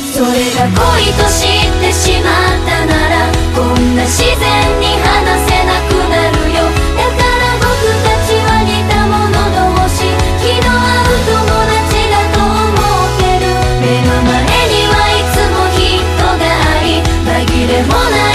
それが恋と知ってしまったなら、こんな自然に話せなくなるよ。だから僕たちは似た者同士、気の合う友達だと思ってる。目の前にはいつも人があり、紛れもない